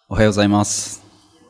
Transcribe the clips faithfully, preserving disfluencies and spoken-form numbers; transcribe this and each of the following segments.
おはようございます。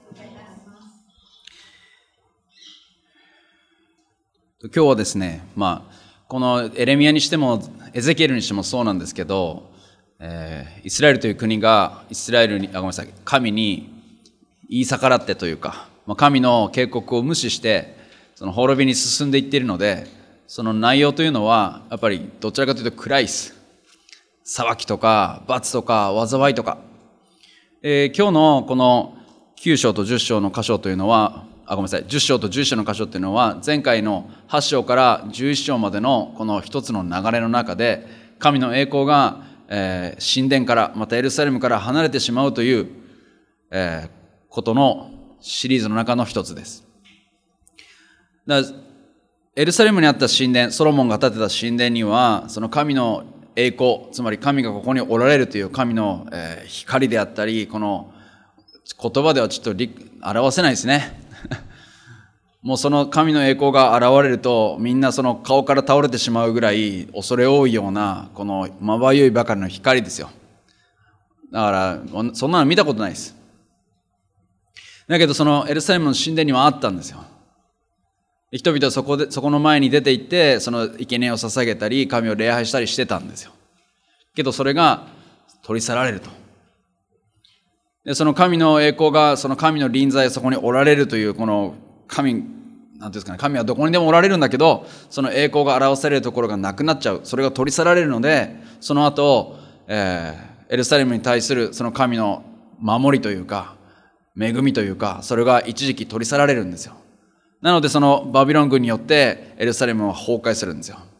今日はですね、まあ、このエレミヤにしてもエゼキエルにしてもそうなんですけど、えー、イスラエルという国がイスラエルにあごめんなさい神に言い逆らってというか、まあ、神の警告を無視してその滅びに進んでいっているので、その内容というのはやっぱりどちらかというと暗いです。裁きとか罰とか災いとか、えー、今日のこのきゅう章とじゅっ章の箇所というのはあごめんなさいじゅっ章とじゅういっ章の箇所というのは前回のはち章からじゅういっ章までのこの一つの流れの中で、神の栄光が、えー、神殿からまたエルサレムから離れてしまうという、えー、ことのシリーズの中の一つです。だからエルサレムにあった神殿、ソロモンが建てた神殿にはその神の栄光、つまり神がここにおられるという神の、えー、光であったり、この言葉ではちょっと表せないですねもうその神の栄光が現れるとみんなその顔から倒れてしまうぐらい恐れ多いようなこのまばゆいばかりの光ですよ。だからそんなの見たことないです。だけどそのエルサレムの神殿にはあったんですよ。人々はそこで、そこの前に出て行って、その生贄を捧げたり、神を礼拝したりしてたんですよ。けどそれが取り去られると。で、その神の栄光が、その神の臨在、そこにおられるという、この神、なんていうんですかね、神はどこにでもおられるんだけど、その栄光が表されるところがなくなっちゃう。それが取り去られるので、その後、えー、エルサレムに対するその神の守りというか、恵みというか、それが一時期取り去られるんですよ。なのでそのバビロン軍によってエルサレムは崩壊するんですよ。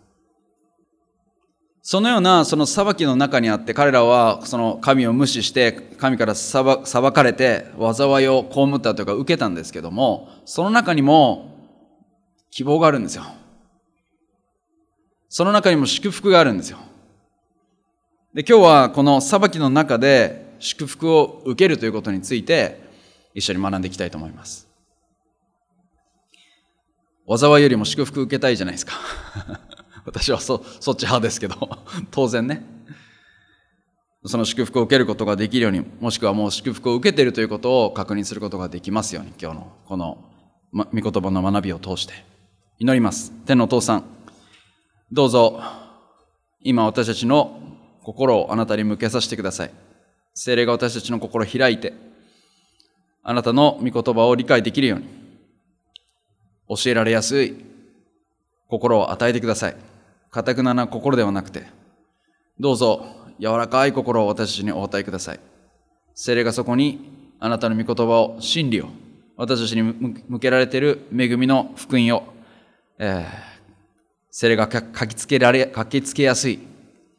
そのようなその裁きの中にあって、彼らはその神を無視して神から裁かれて災いを被ったというか受けたんですけども、その中にも希望があるんですよ。その中にも祝福があるんですよ。で、今日はこの裁きの中で祝福を受けるということについて一緒に学んでいきたいと思います。災いよりも祝福受けたいじゃないですか私は そ, そっち派ですけど当然ね、その祝福を受けることができるように、もしくはもう祝福を受けているということを確認することができますように、今日のこの御言葉の学びを通して祈ります。天のお父さん、どうぞ今私たちの心をあなたに向けさせてください。聖霊が私たちの心を開いて、あなたの御言葉を理解できるように、教えられやすい心を与えてください。堅くなな心ではなくて、どうぞ柔らかい心を私たちにお与えください。聖霊がそこにあなたの御言葉を、真理を、私たちに向けられている恵みの福音を、えー、聖霊が書きつけられ、書きつけやすい、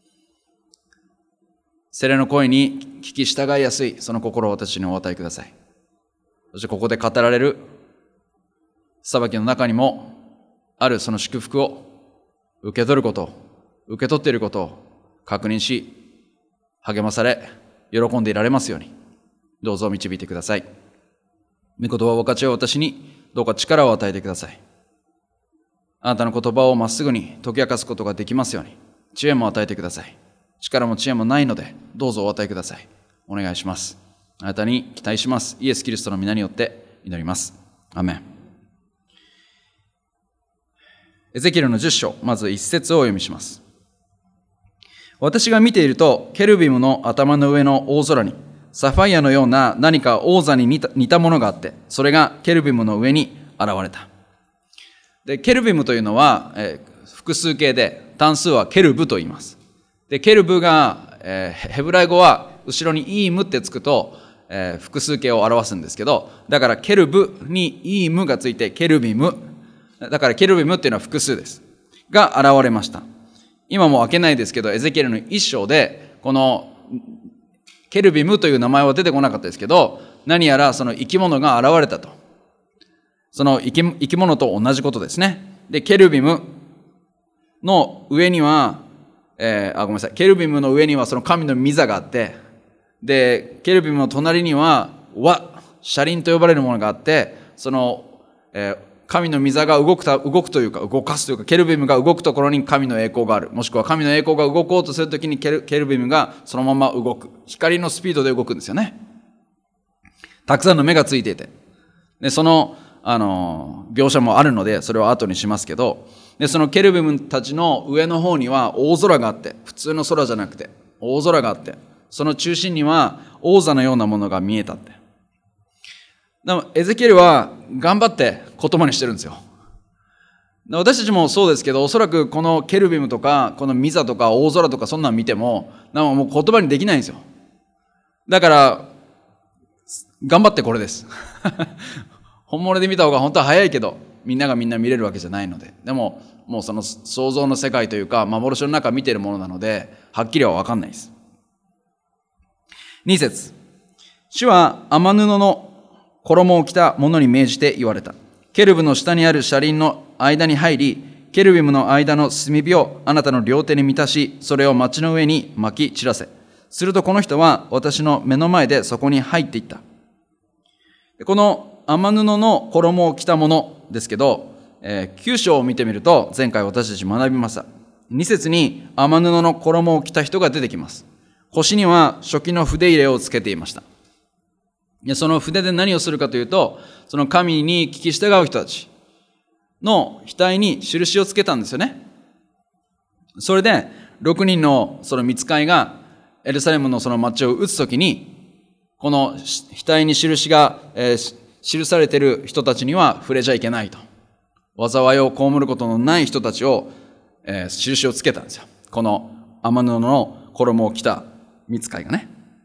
聖霊の声に聞き従いやすい、その心を私にお与えください。そしてここで語られる裁きの中にもあるその祝福を受け取ることを、受け取っていることを確認し、励まされ、喜んでいられますように、どうぞ導いてください。御言葉を分かち合う私にどうか力を与えてください。あなたの言葉をまっすぐに解き明かすことができますように、知恵も与えてください。力も知恵もないので、どうぞお与えください。お願いします。あなたに期待します。イエス・キリストの皆によって祈ります。アーメン。エゼキエルのじゅっ章、まず一節をお読みします。私が見ていると、ケルビムの頭の上の大空に、サファイアのような何か王座に似た、似たものがあって、それがケルビムの上に現れた。で、ケルビムというのは、えー、複数形で、単数はケルブと言います。で、ケルブが、えー、ヘブライ語は後ろにイームってつくと、えー、複数形を表すんですけど、だからケルブにイームがついてケルビム、だからケルビムっていうのは複数です。が現れました。今も開けないですけど、エゼキエルの一章で、このケルビムという名前は出てこなかったですけど、何やらその生き物が現れたと。その生き、生き物と同じことですね。で、ケルビムの上には、えー、あ、ごめんなさい。ケルビムの上にはその神の御座があって、で、ケルビムの隣には、輪、車輪と呼ばれるものがあって、その、えー神の御座が動くた、動くというか、動かすというか、ケルビムが動くところに神の栄光がある。もしくは神の栄光が動こうとするときにケル、ケルビムがそのまま動く。光のスピードで動くんですよね。 たくさんの目がついていて、でその、あの描写もあるのでそれは後にしますけど、でそのケルビムたちの上の方には大空があって、普通の空じゃなくて大空があって、その中心には王座のようなものが見えたって。でもエゼキエルは頑張って言葉にしてるんですよ。私たちもそうですけど、おそらくこのケルビムとかこのミザとか大空とかそんなん見てもなんかもう言葉にできないんですよ。だから頑張ってこれです本物で見た方が本当は早いけど、みんながみんな見れるわけじゃないので、でももうその想像の世界というか幻の中見ているものなのではっきりは分かんないです。に節、主は雨布の衣を着た者に命じて言われた。ケルブの下にある車輪の間に入り、ケルビムの間の炭火をあなたの両手に満たし、それを町の上に撒き散らせ。するとこの人は私の目の前でそこに入っていった。この雨布の衣を着たものですけど、えー、きゅう章を見てみると前回私たち学びました。に節に雨布の衣を着た人が出てきます。腰には書記の筆入れをつけていました。でその筆で何をするかというと、その神に聞き従う人たちの額に印をつけたんですよね。それでろくにんのその御使いがエルサレムのその町を打つときに、この額に印が、えー、記されている人たちには触れちゃいけないと、災いを被ることのない人たちを、えー、印をつけたんですよ。この雨布の衣を着た御使いがね。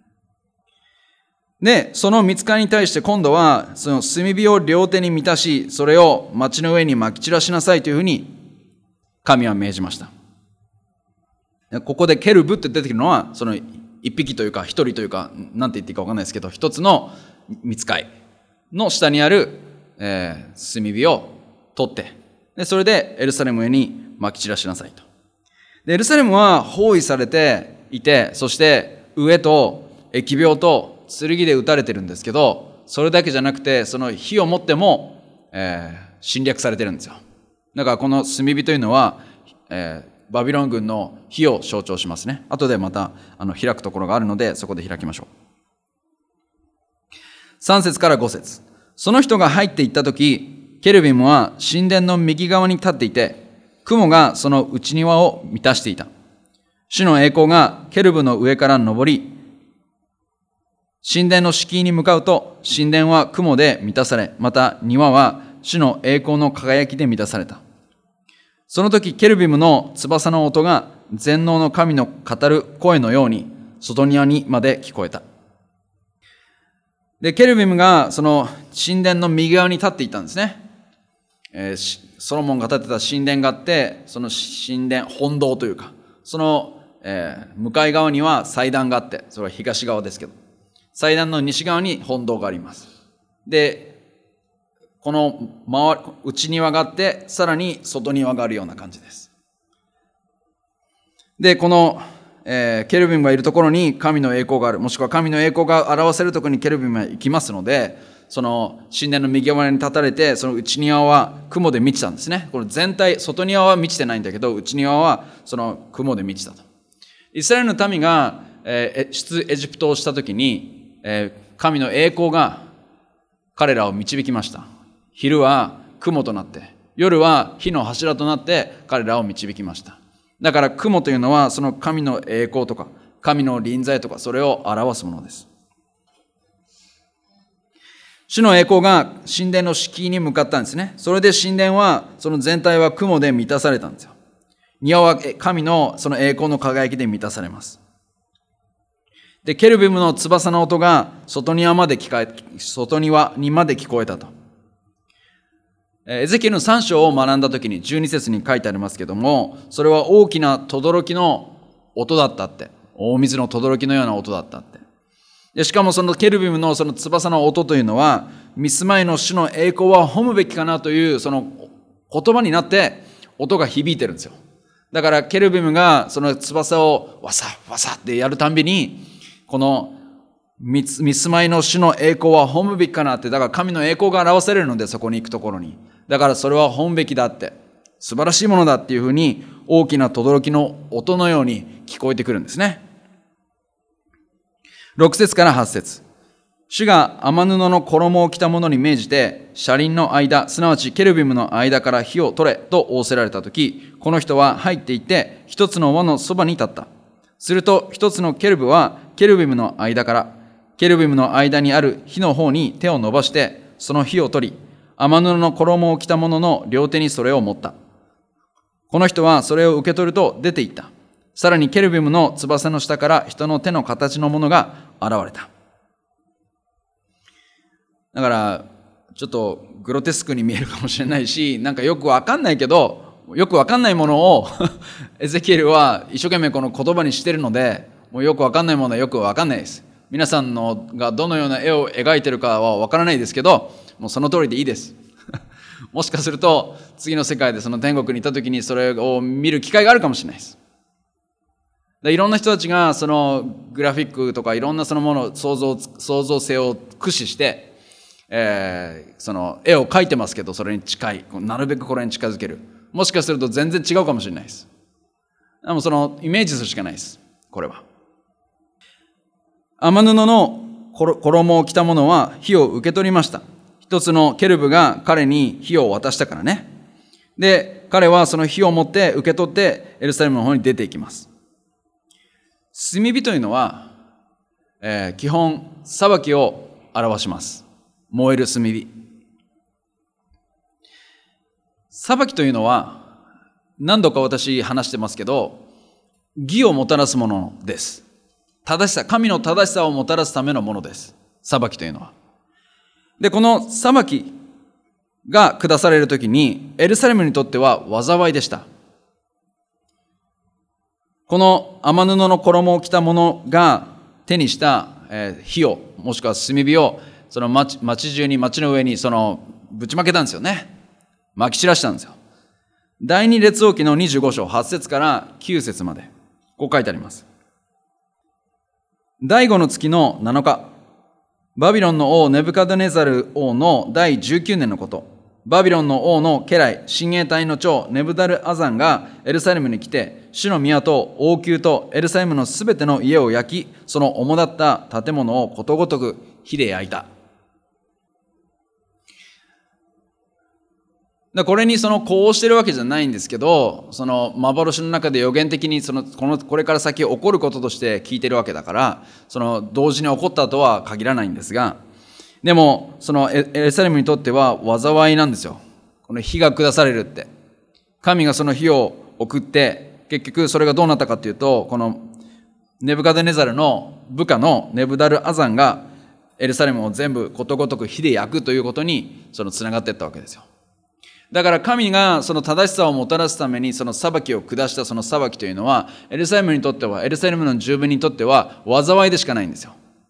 で、その御使いに対して今度はその炭火を両手に満たし、それを町の上に撒き散らしなさいというふうに神は命じました。ここでケルブって出てくるのは、その一匹というか一人というか、なんて言っていいか分かんないですけど、一つの御使いの下にある、えー、炭火を取って、でそれでエルサレムに撒き散らしなさいと。でエルサレムは包囲されていて、そして飢えと疫病と剣で撃たれてるんですけど、それだけじゃなくてその火をもっても、えー、侵略されてるんですよ。だからこの炭火というのは、えー、バビロン軍の火を象徴しますね。後でまたあの開くところがあるのでそこで開きましょう。さん節からご節、その人が入っていったとき、ケルビムは神殿の右側に立っていて、雲がその内庭を満たしていた。主の栄光がケルブの上から昇り、神殿の敷居に向かうと、神殿は雲で満たされ、また庭は主の栄光の輝きで満たされた。その時ケルビムの翼の音が全能の神の語る声のように外庭にまで聞こえた。で、ケルビムがその神殿の右側に立っていたんですね。えー、ソロモンが建てた神殿があって、その神殿、本堂というか、その、えー、向かい側には祭壇があって、それは東側ですけど、祭壇の西側に本堂があります。で、この周り、内庭があって、さらに外庭があるような感じです。で、この、えー、ケルビムがいるところに神の栄光がある、もしくは神の栄光が表せるところにケルビムが行きますので、その神殿の右側に立たれて、その内庭は雲で満ちたんですね。これ全体、外庭は満ちてないんだけど、内庭はその雲で満ちたと。イスラエルの民が、えー、出エジプトをしたときに、えー、神の栄光が彼らを導きました。昼は雲となって、夜は火の柱となって彼らを導きました。だから雲というのはその神の栄光とか神の臨在とかそれを表すものです。主の栄光が神殿の敷居に向かったんですね。それで神殿はその全体は雲で満たされたんですよ。庭は神のその栄光の輝きで満たされます。で、ケルビムの翼の音が外庭まで聞こえ、外庭にまで聞こえたと。エゼキエルのさん章を学んだときにじゅうに節に書いてありますけども、それは大きな轟の音だったって。大水の轟のような音だったって。で、しかもそのケルビムのその翼の音というのは、見住まいの主の栄光は褒むべきかなというその言葉になって音が響いてるんですよ。だからケルビムがその翼をわさわさってやるたんびに、この見住まいの主の栄光は褒むべきかなって、だから神の栄光が表されるので、そこに行くところに。だからそれは褒むべきだって、素晴らしいものだっていうふうに、大きな轟の音のように聞こえてくるんですね。ろく節からはち節。 主が雨布の衣を着た者に命じて、車輪の間、すなわちケルビムの間から火を取れと仰せられたとき、この人は入っていって、一つの輪のそばに立った。すると、一つのケルブはケルビムの間から、ケルビムの間にある火の方に手を伸ばして、その火を取り、雨布の衣を着た者の両手にそれを持った。この人はそれを受け取ると出て行った。さらにケルビムの翼の下から人の手の形のものが現れた。だから、ちょっとグロテスクに見えるかもしれないし、なんかよくわかんないけど、よくわかんないものをエゼキエルは一生懸命この言葉にしてるので、もうよくわかんないものはよくわかんないです。皆さんのがどのような絵を描いてるかはわからないですけど、もうその通りでいいです。もしかすると次の世界でその天国にいた時にそれを見る機会があるかもしれないです。でいろんな人たちがそのグラフィックとかいろんなそのもの想像創造性を駆使して、えー、その絵を描いてますけど、それに近い、なるべくこれに近づける。もしかすると全然違うかもしれないです。でもそのイメージするしかないです。これは雨布の衣を着た者は火を受け取りました。一つのケルブが彼に火を渡したからね。で、彼はその火を持って受け取ってエルサレムの方に出ていきます。炭火というのは、えー、基本裁きを表します。燃える炭火。裁きというのは何度か私話してますけど、義をもたらすものです。正しさ、神の正しさをもたらすためのものです。裁きというのは。で、この裁きが下されるときに、エルサレムにとっては災いでした。この雨布の衣を着た者が手にした火を、もしくは炭火を、その町、町中に、町の上にそのぶちまけたんですよね。撒き散らしたんですよ。第二列王記のにじゅうご章はち節からきゅう節まで、こう書いてあります。第五の月のなのか、バビロンの王ネブカドネザル王の第じゅうきゅうねんのこと、バビロンの王の家来、親衛隊の長ネブダルアザンがエルサレムに来て、主の宮と王宮とエルサレムのすべての家を焼き、その主だった建物をことごとく火で焼いた。これにその呼応してるわけじゃないんですけど、その幻の中で予言的にそのこのこれから先起こることとして聞いてるわけだから、その同時に起こったとは限らないんですが、でもそのエルサレムにとっては災いなんですよ。この火が下されるって、神がその火を送って、結局それがどうなったかというと、このネブカデネザルの部下のネブダルアザンがエルサレムを全部ことごとく火で焼くということにそのつながっていったわけですよ。だから神がその正しさをもたらすためにその裁きを下したその裁きというのは、エルサレムにとっては、エルサレムの住民にとっては災いでしかないんですよ。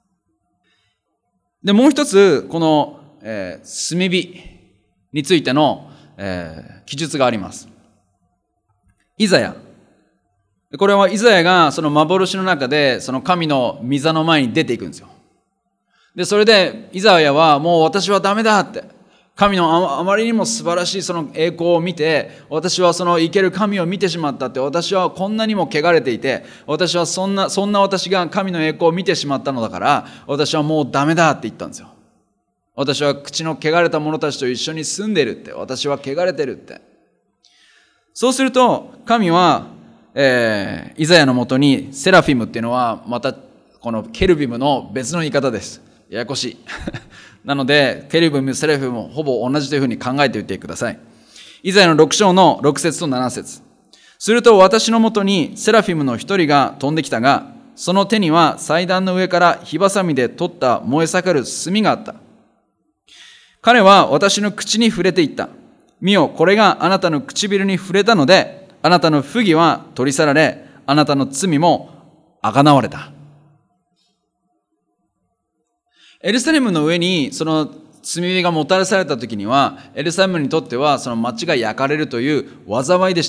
で、もう一つ、この、えー、炭火についての、えー、記述があります。イザヤ。これはイザヤがその幻の中でその神の御座の前に出ていくんですよ。で、それでイザヤはもう私はダメだって。神のあまりにも素晴らしいその栄光を見て、私はその生ける神を見てしまったって、私はこんなにも汚れていて、私はそんな、そんな私が神の栄光を見てしまったのだから、私はもうダメだって言ったんですよ。私は口の汚れた者たちと一緒に住んでるって、私は汚れてるって。そうすると、神は、えー、イザヤのもとにセラフィムっていうのは、またこのケルビムの別の言い方です。ややこしい。なので、ケルビム、セラフィムもほぼ同じというふうに考えておいてください。イザヤのろく章のろく節となな節。すると私のもとにセラフィムの一人が飛んできたが、その手には祭壇の上から火ばさみで取った燃え盛る炭があった。彼は私の口に触れていった。見よ、これがあなたの唇に触れたので、あなたの不義は取り去られ、あなたの罪もあがなわれた。エルサレムの上にその炭火がもたらされた時には、エルサレムにとってはその町が焼かれるという災いでした。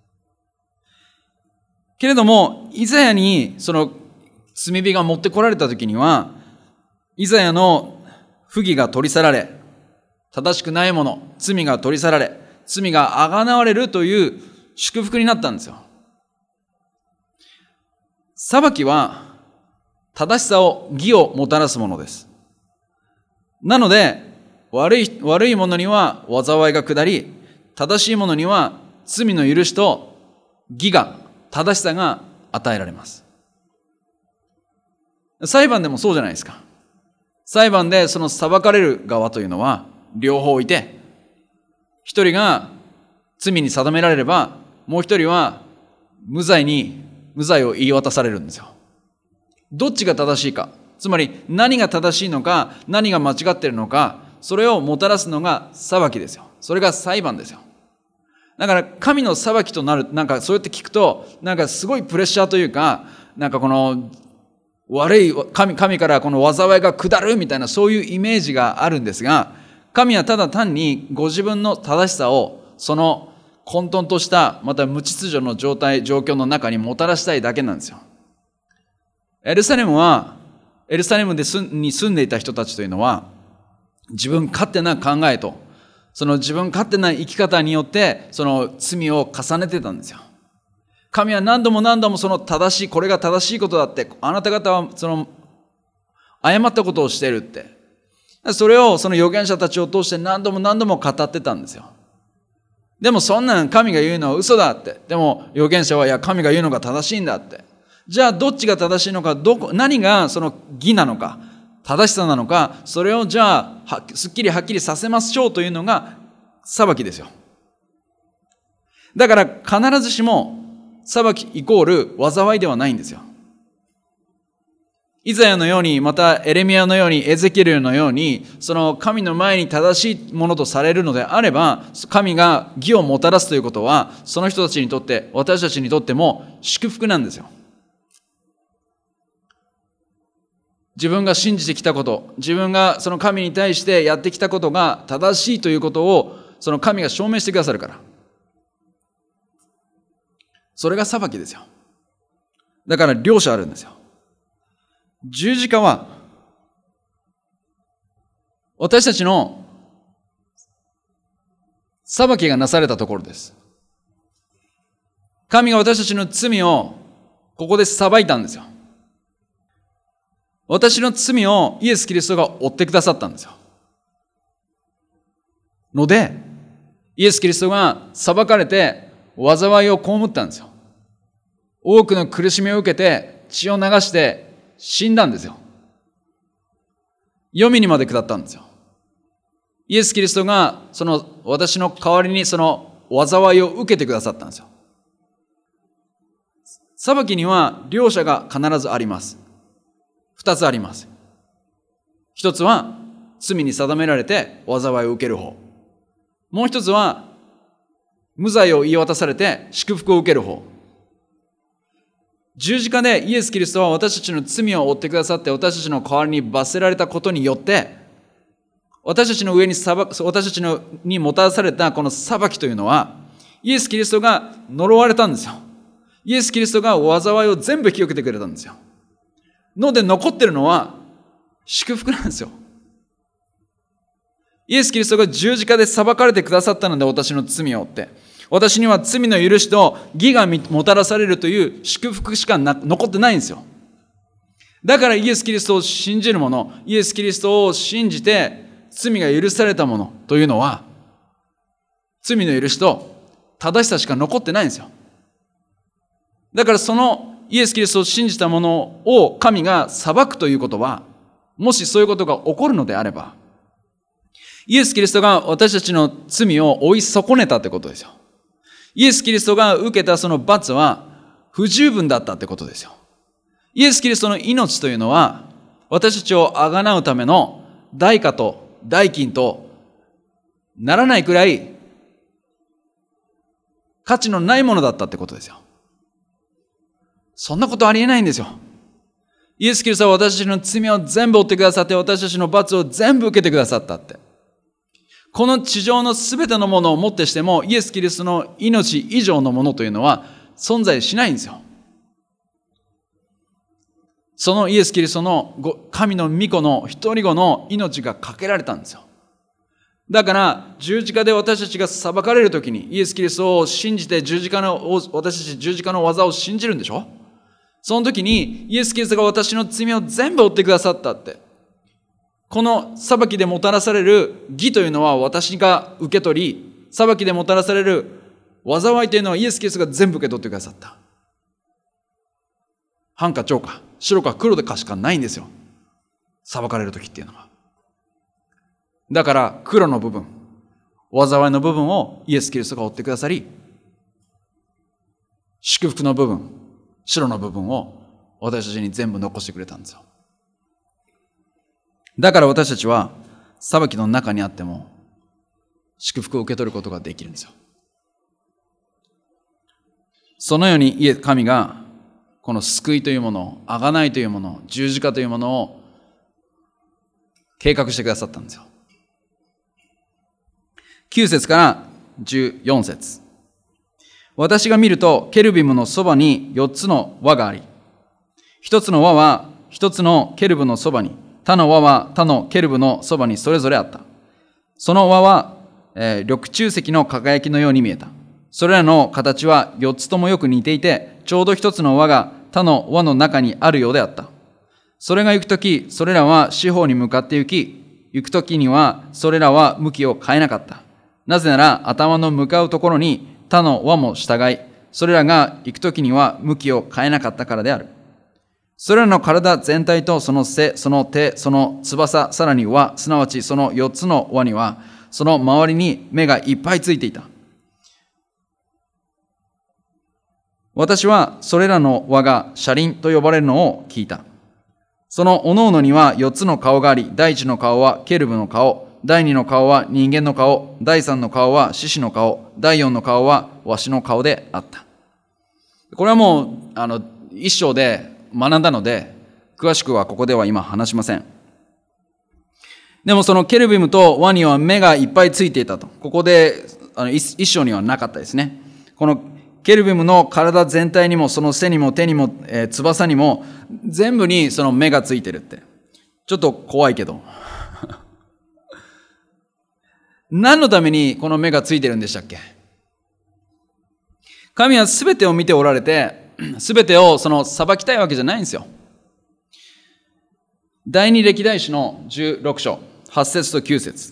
けれども、イザヤにその炭火が持ってこられた時には、イザヤの不義が取り去られ、正しくないもの、罪が取り去られ、罪があがなわれるという祝福になったんですよ。裁きは正しさを、義をもたらすものです。 なので、悪い、悪い者には災いが下り、正しい者には罪の許しと義が、正しさが与えられます。裁判でもそうじゃないですか。裁判でその裁かれる側というのは両方いて、一人が罪に定められれば、もう一人は無罪に、無罪を言い渡されるんですよ。どっちが正しいか、つまり何が正しいのか、何が間違っているのか、それをもたらすのが裁きですよ。それが裁判ですよ。だから神の裁きとなる、なんかそうやって聞くと、なんかすごいプレッシャーというか、なんかこの悪い神、神からこの災いが下るみたいなそういうイメージがあるんですが、神はただ単にご自分の正しさをその混沌としたまた無秩序の状態、状況の中にもたらしたいだけなんですよ。エルサレムは、エルサレムで住に住んでいた人たちというのは、自分勝手な考えと、その自分勝手な生き方によって、その罪を重ねてたんですよ。神は何度も何度もその正しい、これが正しいことだって、あなた方はその誤ったことをしているって。それをその預言者たちを通して何度も何度も語ってたんですよ。でもそんなん神が言うのは嘘だって。でも預言者は、いや神が言うのが正しいんだって。じゃあどっちが正しいのか、どこ、何がその義なのか、正しさなのか、それをじゃあすっきりはっきりさせましょうというのが裁きですよ。だから必ずしも裁きイコール災いではないんですよ。イザヤのように、またエレミヤのように、エゼキエルのように、その神の前に正しいものとされるのであれば、神が義をもたらすということは、その人たちにとって、私たちにとっても祝福なんですよ。自分が信じてきたこと、自分がその神に対してやってきたことが正しいということを、その神が証明してくださるから。それが裁きですよ。だから両者あるんですよ。十字架は、私たちの裁きがなされたところです。神が私たちの罪をここで裁いたんですよ。私の罪をイエス・キリストが負ってくださったんですよ。ので、イエス・キリストが裁かれて災いを被ったんですよ。多くの苦しみを受けて血を流して死んだんですよ。黄泉にまで下ったんですよ。イエス・キリストがその私の代わりにその災いを受けてくださったんですよ。裁きには両者が必ずあります。二つあります。一つは罪に定められて災いを受ける方。もう一つは無罪を言い渡されて祝福を受ける方。十字架でイエス・キリストは私たちの罪を負ってくださって、私たちの代わりに罰せられたことによって、私たちの上に裁く、私たちのにもたらされたこの裁きというのは、イエス・キリストが呪われたんですよ。イエス・キリストが災いを全部引き受けてくれたんですよ。ので残ってるのは祝福なんですよ。イエス・キリストが十字架で裁かれてくださったので、私の罪を負って、私には罪の許しと義がもたらされるという祝福しかな残ってないんですよ。だからイエス・キリストを信じる者、イエス・キリストを信じて罪が許された者というのは、罪の許しと正しさしか残ってないんですよ。だからそのイエス・キリストを信じた者を神が裁くということは、もしそういうことが起こるのであれば、イエス・キリストが私たちの罪を追い損ねたってことですよ。イエス・キリストが受けたその罰は不十分だったってことですよ。イエス・キリストの命というのは、私たちをあがなうための代価と代金とならないくらい価値のないものだったってことですよ。そんなことありえないんですよ。イエス・キリストは私たちの罪を全部負ってくださって、私たちの罰を全部受けてくださったって。この地上のすべてのものをもってしても、イエス・キリストの命以上のものというのは存在しないんですよ。そのイエス・キリストの神の御子の一人子の命がかけられたんですよ。だから十字架で私たちが裁かれるときに、イエス・キリストを信じて十字架の私たち十字架の技を信じるんでしょ。その時にイエス・キリストが私の罪を全部負ってくださったって、 この裁きでもたらされる義というのは私が受け取り、裁きでもたらされる災いというのはイエス・キリストが全部受け取ってくださった。半か長か白か黒でかしかないんですよ。裁かれる時っていうのは。だから黒の部分、災いの部分をイエス・キリストが負ってくださり、祝福の部分、白の部分を私たちに全部残してくれたんですよ。だから私たちは裁きの中にあっても祝福を受け取ることができるんですよ。そのように神がこの救いというものを、贖いというものを、十字架というものを計画してくださったんですよ。きゅう節からじゅうよん節。私が見るとケルビムのそばによっつの輪があり、一つの輪は一つのケルブのそばに、他の輪は他のケルブのそばにそれぞれあった。その輪は、えー、緑柱石の輝きのように見えた。それらの形は四つともよく似ていて、ちょうど一つの輪が他の輪の中にあるようであった。それが行くとき、それらは四方に向かって行き、行くときにはそれらは向きを変えなかった。なぜなら頭の向かうところに他の輪も従い、それらが行くときには向きを変えなかったからである。それらの体全体とその背、その手、その翼、さらに輪、すなわちその四つの輪には、その周りに目がいっぱいついていた。私はそれらの輪が車輪と呼ばれるのを聞いた。その各々には四つの顔があり、第一の顔はケルブの顔、第二の顔は人間の顔、第三の顔は獅子の顔、第四の顔はわしの顔であった。これはもう、あの、一章で学んだので、詳しくはここでは今話しません。でもそのケルビムと輪には目がいっぱいついていたと。ここで、あの、一章にはなかったですね。このケルビムの体全体にも、その背にも手にも、えー、翼にも、全部にその目がついてるって。ちょっと怖いけど。何のためにこの目がついてるんでしたっけ？神はすべてを見ておられて、すべてをその裁きたいわけじゃないんですよ。第二歴代史のじゅうろく章、はち節ときゅう節。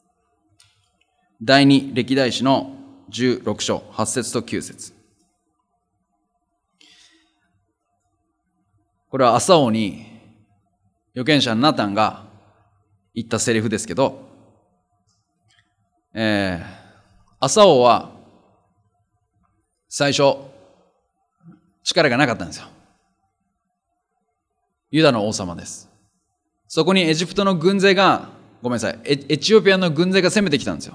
第二歴代史のじゅうろく章、はち節ときゅう節。これは朝王に預言者ナタンが言ったセリフですけど、えー、朝王は最初力がなかったんですよ。ユダの王様です。そこにエジプトの軍勢が、ごめんなさい、エチオピアの軍勢が攻めてきたんですよ。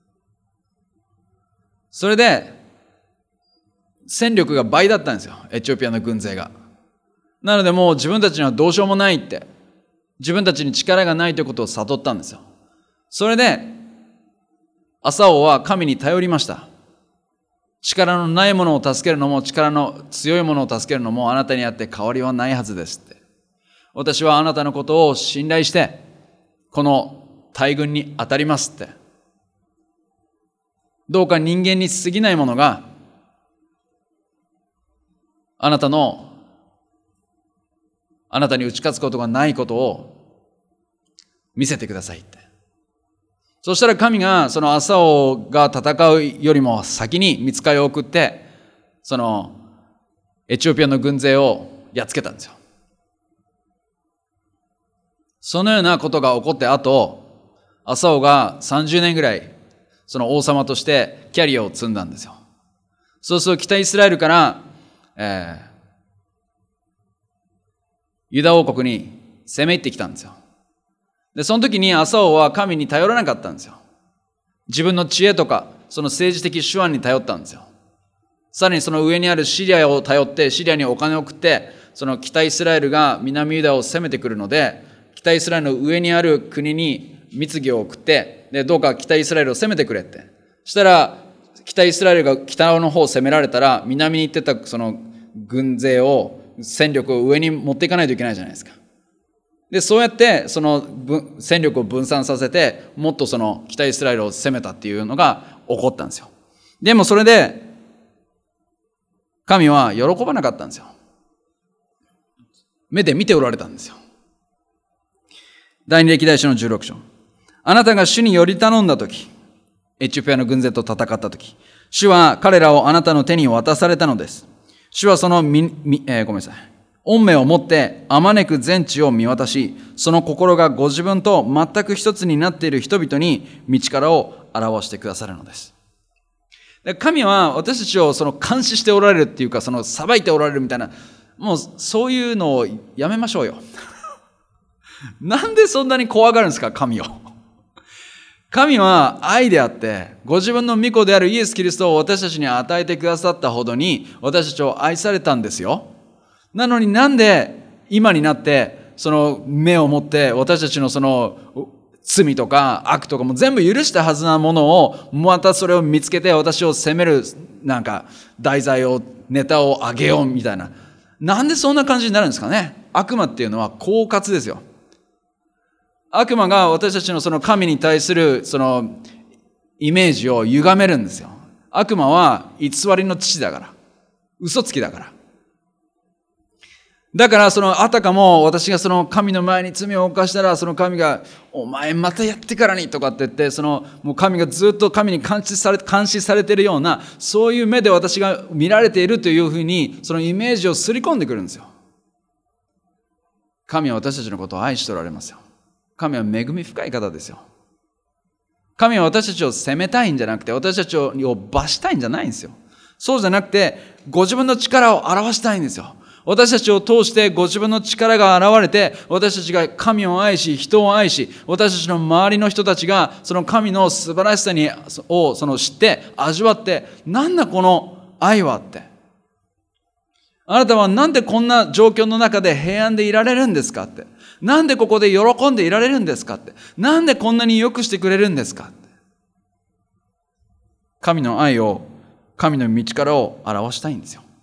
それで戦力が倍だったんですよ、エチオピアの軍勢が。なのでもう自分たちにはどうしようもないって、自分たちに力がないということを悟ったんですよ。それで朝王は神に頼りました。力のないものを助けるのも、力の強いものを助けるのもあなたにあって変わりはないはずですって。私はあなたのことを信頼してこの大軍に当たりますって。どうか人間に過ぎないものがあなたのあなたに打ち勝つことがないことを見せてくださいって。そしたら神がその朝王が戦うよりも先に御使いを送って、そのエチオピアの軍勢をやっつけたんですよ。そのようなことが起こって後、朝王がさんじゅうねんぐらいその王様としてキャリアを積んだんですよ。そうすると北イスラエルから、えー、ユダ王国に攻め入ってきたんですよ。で、その時に朝王は神に頼らなかったんですよ。自分の知恵とか、その政治的手腕に頼ったんですよ。さらにその上にあるシリアを頼って、シリアにお金を送って、その北イスラエルが南ユダを攻めてくるので、北イスラエルの上にある国に貢ぎを送って、で、どうか北イスラエルを攻めてくれって。そしたら、北イスラエルが北の方を攻められたら、南に行ってたその軍勢を、戦力を上に持っていかないといけないじゃないですか。で、そうやってその戦力を分散させて、もっとその北イスラエルを攻めたっていうのが起こったんですよ。でもそれで神は喜ばなかったんですよ。目で見ておられたんですよ。 第二歴代史のじゅうろく章。あなたが主により頼んだとき、エチオピアの軍勢と戦ったとき、主は彼らをあなたの手に渡されたのです。主はそのみ、みえー、ごめんなさい。御目を持ってあまねく全地を見渡し、その心がご自分と全く一つになっている人々に道からを表してくださるのです。で、神は私たちをその監視しておられるっていうか、その裁いておられるみたいな、もうそういうのをやめましょうよ。なんでそんなに怖がるんですか、神を。神は愛であって、ご自分の御子であるイエス・キリストを私たちに与えてくださったほどに、私たちを愛されたんですよ。なのになんで今になってその目を持って私たちのその罪とか悪とかも全部許したはずなものをまたそれを見つけて私を責めるなんか題材をネタを上げようみたいな、なんでそんな感じになるんですかね。悪魔っていうのは狡猾ですよ。悪魔が私たちのその神に対するそのイメージを歪めるんですよ。悪魔は偽りの父だから、嘘つきだから。だからそのあたかも私がその神の前に罪を犯したら、その神がお前またやってからにとかって言って、そのもう神がずっと神に監視され監視されているような、そういう目で私が見られているというふうにそのイメージをすり込んでくるんですよ。神は私たちのことを愛しておられますよ。神は恵み深い方ですよ。神は私たちを責めたいんじゃなくて、私たちを罰したいんじゃないんですよ。そうじゃなくて、ご自分の力を表したいんですよ。私たちを通してご自分の力が現れて、私たちが神を愛し、人を愛し、私たちの周りの人たちがその神の素晴らしさにをその知って味わって、なんだこの愛はって。あなたはなんでこんな状況の中で平安でいられるんですかって。なんでここで喜んでいられるんですかって。なんでこんなに良くしてくれるんですかって。神の愛を、神の道からを表したいんですよ。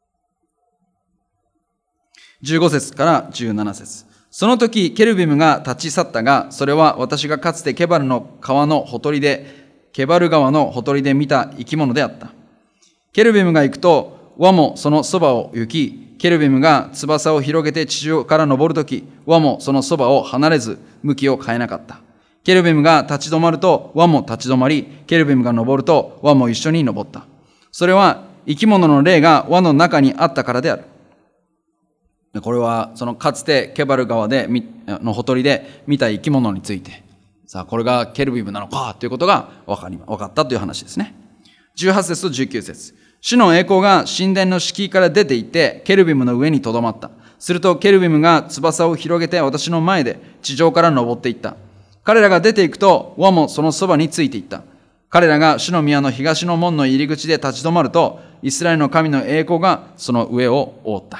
じゅうご節からじゅうなな節。その時ケルビムが立ち去ったが、それは私がかつてケバルの川のほとりで、ケバル川のほとりで見た生き物であった。ケルビムが行くと、輪もそのそばを行き、ケルビムが翼を広げて地上から登るとき、輪もそのそばを離れず、向きを変えなかった。ケルビムが立ち止まると、輪も立ち止まり、ケルビムが登ると、輪も一緒に登った。それは生き物の霊が輪の中にあったからである。これはそのかつてケバル川でのほとりで見た生き物について、さあこれがケルビムなのかということが分かり、分かったという話ですね。じゅうはち節とじゅうきゅう節。主の栄光が神殿の敷居から出ていってケルビムの上にとどまった。するとケルビムが翼を広げて私の前で地上から登っていった。彼らが出ていくと輪もそのそばについていった。彼らが主の宮の東の門の入り口で立ち止まると、イスラエルの神の栄光がその上を覆った。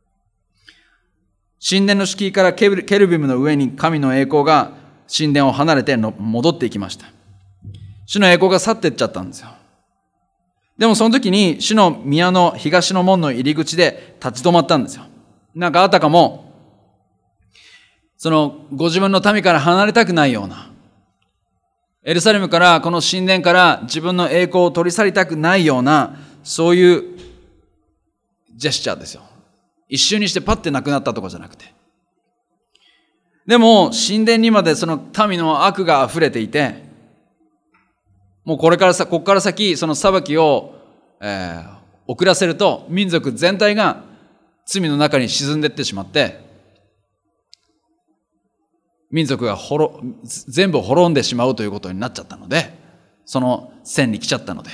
神殿の敷居からケルビムの上に神の栄光が神殿を離れての戻っていきました。主の栄光が去っていっちゃったんですよ。でもその時に主の宮の東の門の入り口で立ち止まったんですよ。なんかあたかもそのご自分の民から離れたくないような、エルサレムからこの神殿から自分の栄光を取り去りたくないような、そういうジェスチャーですよ。一瞬にしてパッてなくなったとかじゃなくて。でも神殿にまでその民の悪が溢れていて、もうこれからさ、ここから先その裁きを、えー、遅らせると民族全体が罪の中に沈んでいってしまって、民族がほろ全部滅んでしまうということになっちゃったので、その線に来ちゃったので、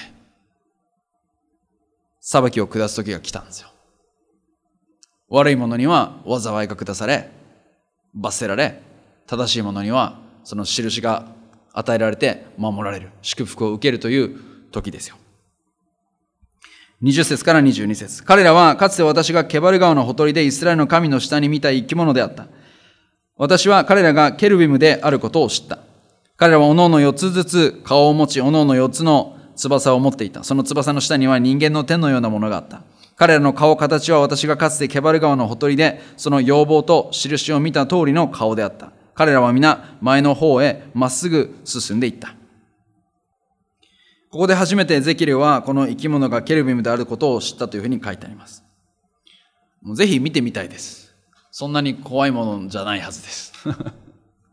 裁きを下す時が来たんですよ。悪い者には災いが下され、罰せられ、正しい者にはその印が与えられて守られる、祝福を受けるという時ですよ。にじゅっ節からにじゅうに節。彼らはかつて私がケバル川のほとりでイスラエルの神の下に見た生き物であった。私は彼らがケルビムであることを知った。彼らはおのおのよっつずつ顔を持ち、おのおのよっつの翼を持っていた。その翼の下には人間の天のようなものがあった。彼らの顔形は私がかつてケバル川のほとりでその要望と印を見た通りの顔であった。彼らは皆前の方へまっすぐ進んでいった。ここで初めてエゼキエルはこの生き物がケルビムであることを知ったというふうに書いてあります。もうぜひ見てみたいです。そんなに怖いものじゃないはずです。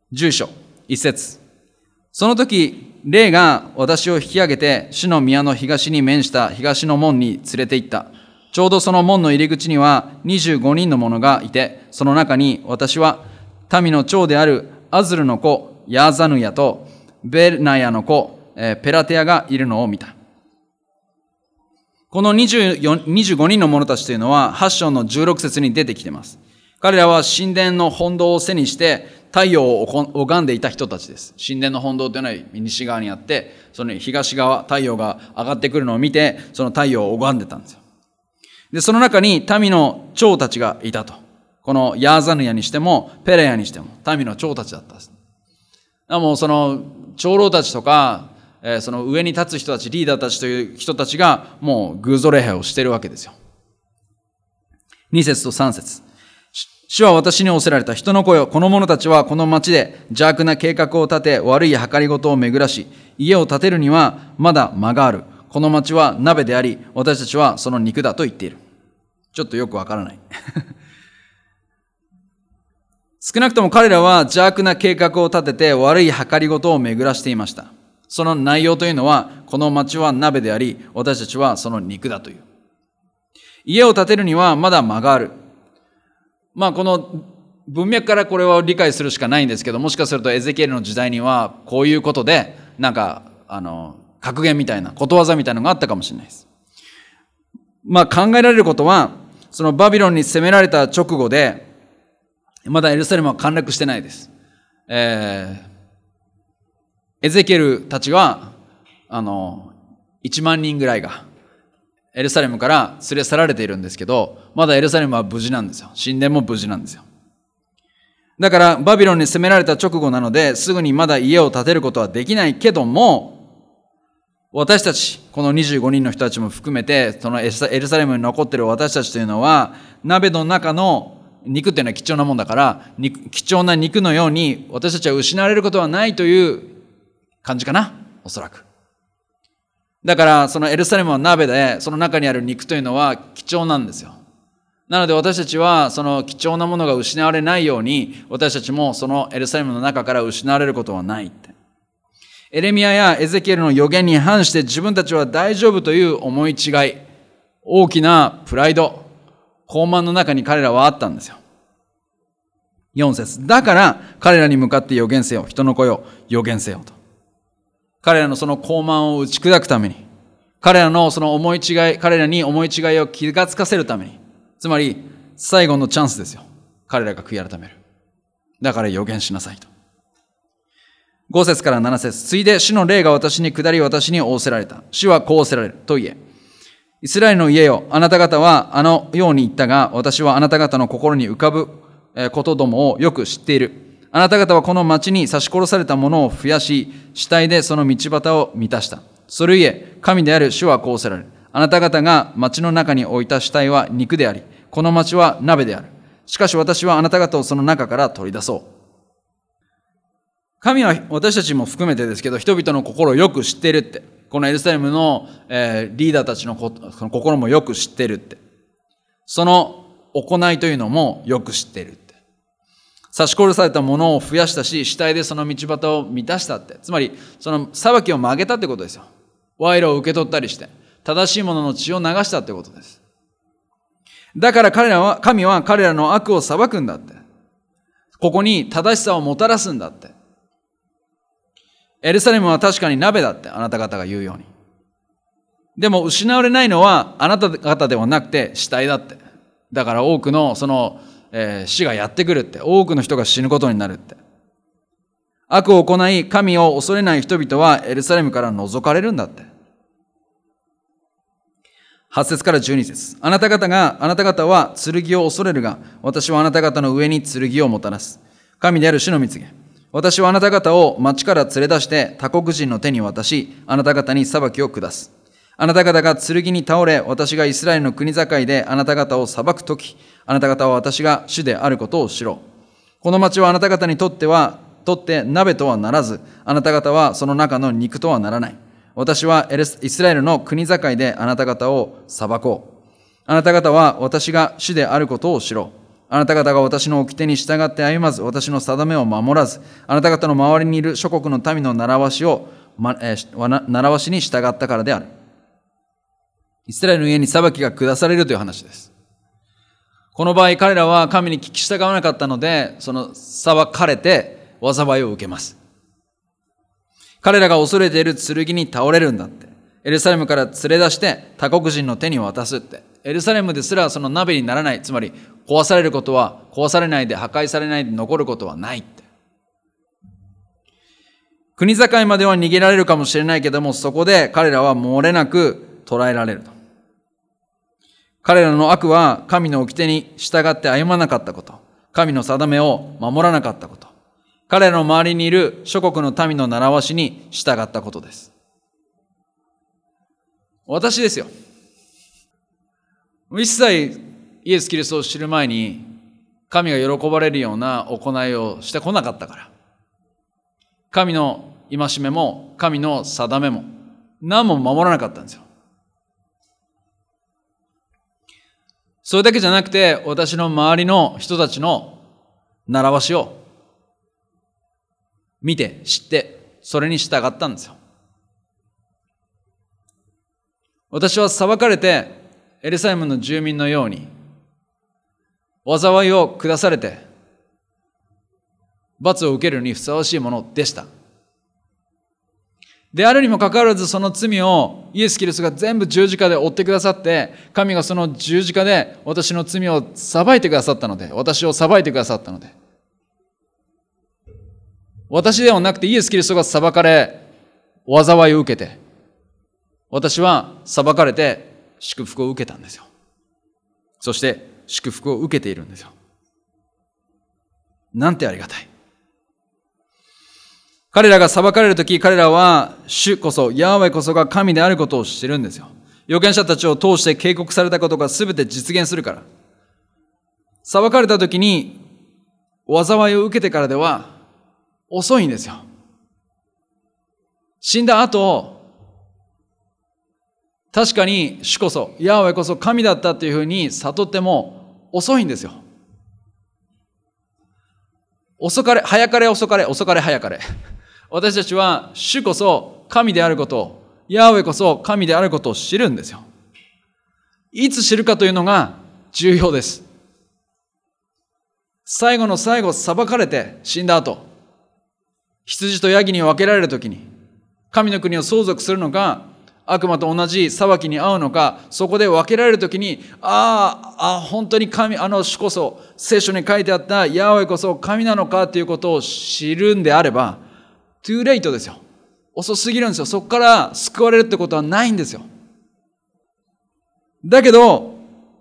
じゅう章いち節。その時、霊が私を引き上げて、主の宮の東に面した東の門に連れて行った。ちょうどその門の入り口にはにじゅうごにんの者がいて、その中に私は民の長であるアズルの子ヤーザヌヤとベルナヤの子ペラテヤがいるのを見た。このにじゅうよん、にじゅうごにんの者たちというのははち章のじゅうろく節に出てきています。彼らは神殿の本堂を背にして太陽を拝んでいた人たちです。神殿の本堂というのは西側にあって、その東側、太陽が上がってくるのを見て、その太陽を拝んでたんですよ。で、その中に民の長たちがいたと。このヤーザヌヤにしても、ペレヤにしても、民の長たちだったんです。もうその長老たちとか、えー、その上に立つ人たち、リーダーたちという人たちが、もう偶像礼拝をしているわけですよ。に節とさん節。主は私に仰せられた。人の子よ、この者たちはこの町で邪悪な計画を立て、悪い計りごとを巡らし、家を建てるにはまだ間がある。この町は鍋であり、私たちはその肉だと言っている。ちょっとよくわからない。少なくとも彼らは邪悪な計画を立てて、悪い計りごとを巡らしていました。その内容というのは、この町は鍋であり、私たちはその肉だという。家を建てるにはまだ間がある。まあこの文脈からこれを理解するしかないんですけど、もしかするとエゼキエルの時代にはこういうことで、なんか、あの、格言みたいな、ことわざみたいなのがあったかもしれないです。まあ考えられることは、そのバビロンに攻められた直後で、まだエルサレムは陥落してないです。えー、エゼキエルたちは、あの、いちまんにんぐらいが、エルサレムから連れ去られているんですけど、まだエルサレムは無事なんですよ。神殿も無事なんですよ。だからバビロンに攻められた直後なので、すぐにまだ家を建てることはできないけども、私たち、このにじゅうごにんの人たちも含めて、そのエルサレムに残っている私たちというのは、鍋の中の肉っていうのは貴重なもんだから、貴重な肉のように私たちは失われることはないという感じかな、おそらく。だからそのエルサレムは鍋で、その中にある肉というのは貴重なんですよ。なので私たちはその貴重なものが失われないように、私たちもそのエルサレムの中から失われることはないって。エレミヤやエゼキエルの予言に反して自分たちは大丈夫という思い違い、大きなプライド、傲慢の中に彼らはあったんですよ。よん節。だから彼らに向かって予言せよ。人の子よ、予言せよと。彼らのその傲慢を打ち砕くために、彼らのその思い違い、彼らに思い違いを気がつかせるために、つまり最後のチャンスですよ。彼らが悔い改める。だから予言しなさいと。ご節からなな節。ついで主の霊が私に下り私に仰せられた。主はこう仰せられると言え。イスラエルの家よ、あなた方はあのように言ったが、私はあなた方の心に浮かぶことどもをよく知っている。あなた方はこの町に刺し殺された者を増やし、死体でその道端を満たした。それゆえ、神である主はこうせられる。あなた方が町の中に置いた死体は肉であり、この町は鍋である。しかし私はあなた方をその中から取り出そう。神は私たちも含めてですけど、人々の心をよく知っているって。このエルサレムの、えー、リーダーたちの心もよく知っているって。その行いというのもよく知っているって。刺し殺されたものを増やしたし、死体でその道端を満たしたって。つまり、その裁きを曲げたってことですよ。賄賂を受け取ったりして、正しいものの血を流したってことです。だから彼らは、神は彼らの悪を裁くんだって。ここに正しさをもたらすんだって。エルサレムは確かに鍋だって、あなた方が言うように。でも失われないのはあなた方ではなくて死体だって。だから多くのその、えー、死がやってくるって。多くの人が死ぬことになるって。悪を行い神を恐れない人々はエルサレムから除かれるんだって。はち節からじゅうに節。あなた方が、あなた方は剣を恐れるが、私はあなた方の上に剣をもたらす。神である主の御告げ。私はあなた方を町から連れ出して他国人の手に渡し、あなた方に裁きを下す。あなた方が剣に倒れ、私がイスラエルの国境であなた方を裁くとき、あなた方は私が主であることを知ろう。この町はあなた方にとっては、とって鍋とはならず、あなた方はその中の肉とはならない。私はイスラエルの国境であなた方を裁こう。あなた方は私が主であることを知ろう。 あなた方が私の掟に従って歩まず、私の定めを守らず、あなた方の周りにいる諸国の民の習わしを、まえー、習わしに従ったからである。イスラエルの家に裁きが下されるという話です。この場合、彼らは神に聞き従わなかったので、その裁かれて災いを受けます。彼らが恐れている剣に倒れるんだって。エルサレムから連れ出して他国人の手に渡すって。エルサレムですらその鍋にならない、つまり壊されることは、壊されないで破壊されないで残ることはないって。国境までは逃げられるかもしれないけども、そこで彼らは漏れなく捕らえられると。彼らの悪は神の掟に従って歩まなかったこと、神の定めを守らなかったこと、彼らの周りにいる諸国の民の習わしに従ったことです。私ですよ。一切イエス・キリストを知る前に神が喜ばれるような行いをしてこなかったから。神の戒めも神の定めも何も守らなかったんですよ。それだけじゃなくて、私の周りの人たちの習わしを見て知ってそれに従ったんですよ。私は裁かれてエルサレムの住民のように災いを下されて罰を受けるにふさわしいものでした。であるにもかかわらず、その罪をイエス・キリストが全部十字架で負ってくださって、神がその十字架で私の罪を裁いてくださったので、私を裁いてくださったので、私ではなくてイエス・キリストが裁かれ、災いを受けて、私は裁かれて祝福を受けたんですよ。そして祝福を受けているんですよ。なんてありがたい。彼らが裁かれるとき、彼らは主こそ、ヤーウェこそが神であることを知るんですよ。預言者たちを通して警告されたことが全て実現するから。裁かれたときに災いを受けてからでは遅いんですよ。死んだ後、確かに主こそ、ヤーウェこそ神だったというふうに悟っても遅いんですよ。遅かれ、早かれ遅かれ、遅かれ早かれ。私たちは主こそ神であることを、ヤーウェこそ神であることを知るんですよ。いつ知るかというのが重要です。最後の最後、裁かれて死んだ後、羊とヤギに分けられるときに、神の国を相続するのか、悪魔と同じ裁きに遭うのか、そこで分けられるときに、ああ、あ本当に神、あの主こそ、聖書に書いてあったヤーウェこそ神なのかということを知るんであれば、トゥーレイトですよ。遅すぎるんですよ。そこから救われるってことはないんですよ。だけど、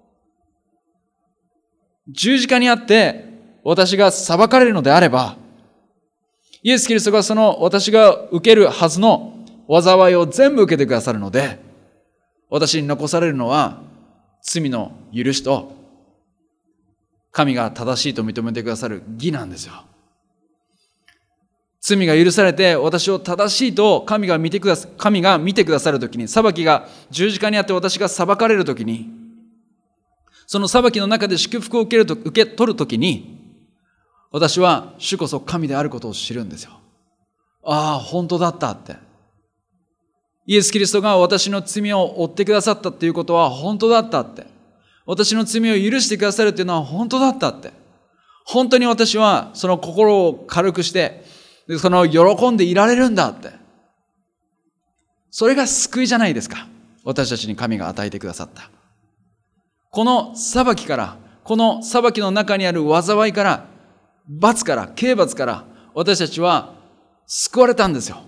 十字架にあって私が裁かれるのであれば、イエス・キリストがその私が受けるはずの災いを全部受けてくださるので、私に残されるのは罪の許しと神が正しいと認めてくださる義なんですよ。罪が許されて私を正しいと神が見てくださ、神が見てくださるときに、裁きが十字架にあって私が裁かれるときに、その裁きの中で祝福を受けると、受け取るときに、私は主こそ神であることを知るんですよ。ああ、本当だったって。イエス・キリストが私の罪を負ってくださったっていうことは本当だったって。私の罪を許してくださるっていうのは本当だったって。本当に私はその心を軽くして、その喜んでいられるんだって。それが救いじゃないですか。私たちに神が与えてくださった。この裁きから、この裁きの中にある災いから、罰から、刑罰から、私たちは救われたんですよ。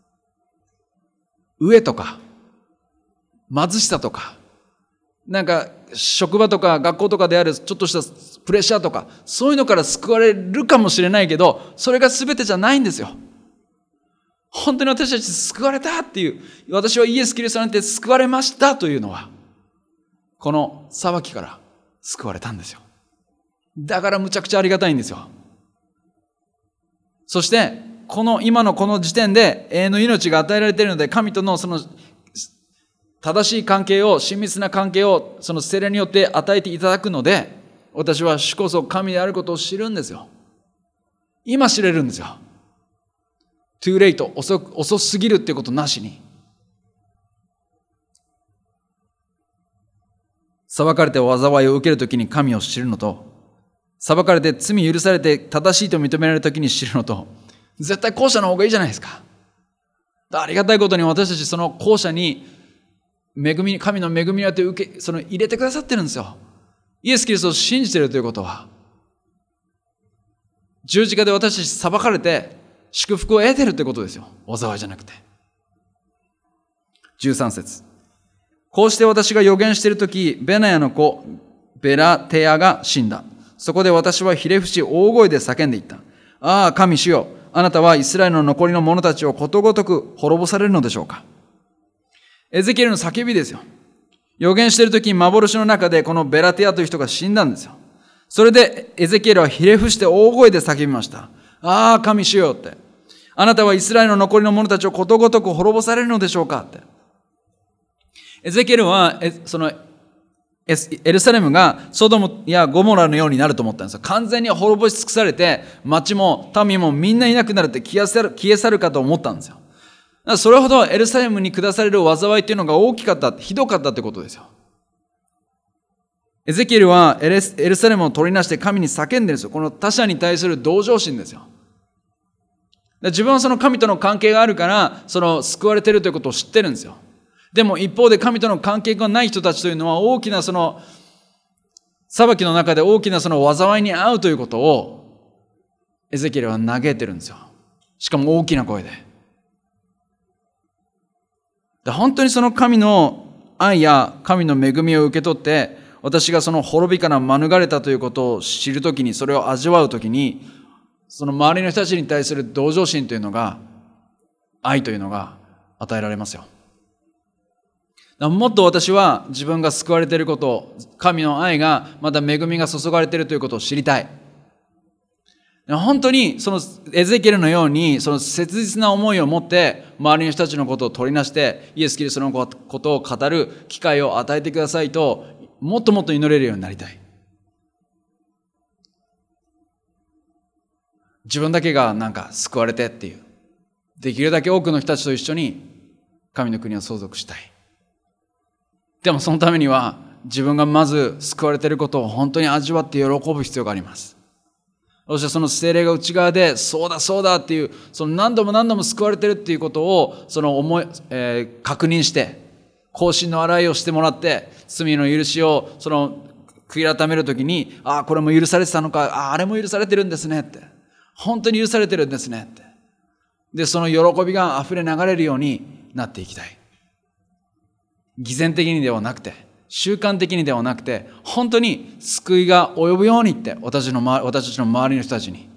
飢えとか、貧しさとか、なんか職場とか学校とかであるちょっとしたプレッシャーとか、そういうのから救われるかもしれないけど、それが全てじゃないんですよ。本当に私たち救われたっていう、私はイエス・キリストなんて救われましたというのは、この裁きから救われたんですよ。だからむちゃくちゃありがたいんですよ。そしてこの今のこの時点で永遠の命が与えられているので、神とのその正しい関係を、親密な関係をその聖霊によって与えていただくので、 私は主こそ神であることを知るんですよ。今知れるんですよ。too late、遅く、遅すぎるっていうことなしに。裁かれて災いを受けるときに神を知るのと、裁かれて罪許されて正しいと認められるときに知るのと、絶対後者の方がいいじゃないですか。ありがたいことに私たちその後者に恵み、神の恵みによって受け、その入れてくださってるんですよ。イエス・キリストを信じているということは、十字架で私たち裁かれて祝福を得ているということですよ。災いじゃなくて。じゅうさん節。こうして私が預言しているとき、ベナヤの子、ベラテヤが死んだ。そこで私はひれ伏し大声で叫んでいった。ああ、神主よ。あなたはイスラエルの残りの者たちをことごとく滅ぼされるのでしょうか。エゼキエルの叫びですよ。預言しているときに幻の中でこのベラテヤという人が死んだんですよ。それでエゼキエルはひれ伏して大声で叫びました。ああ、神主よって。あなたはイスラエルの残りの者たちをことごとく滅ぼされるのでしょうかって。エゼキエルは、その、エルサレムがソドムやゴモラのようになると思ったんですよ。完全に滅ぼし尽くされて、町も民もみんないなくなるって消え去る、消え去るかと思ったんですよ。だからそれほどエルサレムに下される災いっていうのが大きかった、ひどかったってことですよ。エゼキエルはエルサレムを取りなして神に叫んでるんですよ。この他者に対する同情心ですよ。自分はその神との関係があるから、その救われているということを知ってるんですよ。でも一方で神との関係がない人たちというのは大きなその裁きの中で大きなその災いに遭うということをエゼキエルは嘆いてるんですよ。しかも大きな声で。で本当にその神の愛や神の恵みを受け取って私がその滅びから免れたということを知るときに、それを味わうときに、その周りの人たちに対する同情心というのが、愛というのが与えられますよ。もっと私は自分が救われていることを、神の愛がまた恵みが注がれているということを知りたい。本当にそのエゼキエルのようにその切実な思いを持って周りの人たちのことを取りなしてイエス・キリストのことを語る機会を与えてくださいと、もっともっと祈れるようになりたい。自分だけがなんか救われてっていう、できるだけ多くの人たちと一緒に神の国を相続したい。でもそのためには自分がまず救われていることを本当に味わって喜ぶ必要があります。そしてその聖霊が内側でそうだそうだっていう、その何度も何度も救われているっていうことをその思い、えー、確認して更新の洗いをしてもらって、罪の許しをその悔い改めるときに、ああこれも許されてたのか、あああれも許されてるんですねって、本当に許されてるんですねって、でその喜びが溢れ流れるようになっていきたい。偽善的にではなくて、習慣的にではなくて、本当に救いが及ぶようにって、私の私たちの周りの人たちに、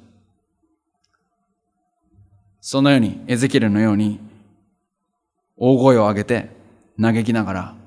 そのようにエゼキエルのように大声を上げて嘆きながら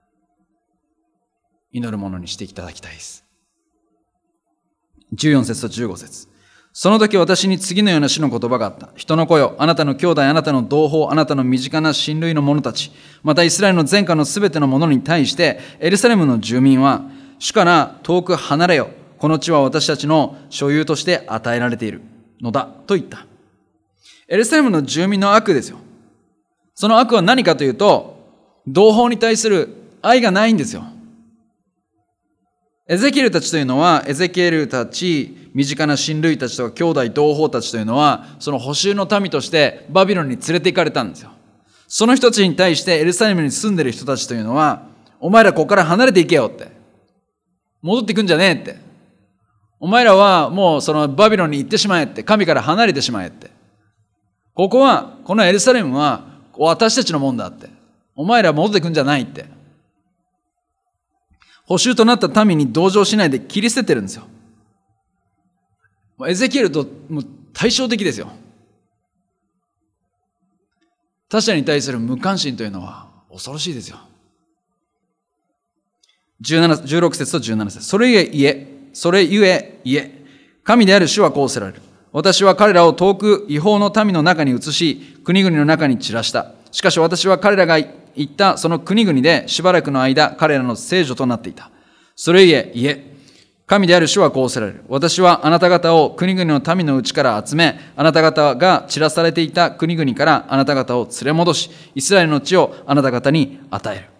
祈るものにしていただきたいです。じゅうよん節とじゅうご節。その時私に次のような主の言葉があった。人の子よ、あなたの兄弟、あなたの同胞、あなたの身近な親類の者たち、またイスラエルの全家のすべての者に対して、エルサレムの住民は、主から遠く離れよ。この地は私たちの所有として与えられているのだ、と言った。エルサレムの住民の悪ですよ。その悪は何かというと、同胞に対する愛がないんですよ。エゼキエルたちというのは、エゼキエルたち、身近な親類たちとか兄弟同胞たちというのは、その捕囚の民としてバビロンに連れて行かれたんですよ。その人たちに対してエルサレムに住んでいる人たちというのは、お前らここから離れていけよって。戻ってくんじゃねえって。お前らはもうそのバビロンに行ってしまえって。神から離れてしまえって。ここは、このエルサレムは私たちのもんだって。お前ら戻ってくんじゃないって。捕囚となった民に同情しないで切り捨ててるんですよ。エゼキエルともう対照的ですよ。他者に対する無関心というのは恐ろしいですよ。じゅうなな、じゅうろく節とじゅうなな節。それゆえ言え、それゆえ言え。神である主はこうせられる。私は彼らを遠く違法の民の中に移し、国々の中に散らした。しかし私は彼らが行ったその国々でしばらくの間、彼らの聖女となっていた。それゆえ言え。 神である主はこうせられる。私はあなた方を国々の民のうちから集め、あなた方が散らされていた国々からあなた方を連れ戻し、イスラエルの地をあなた方に与える。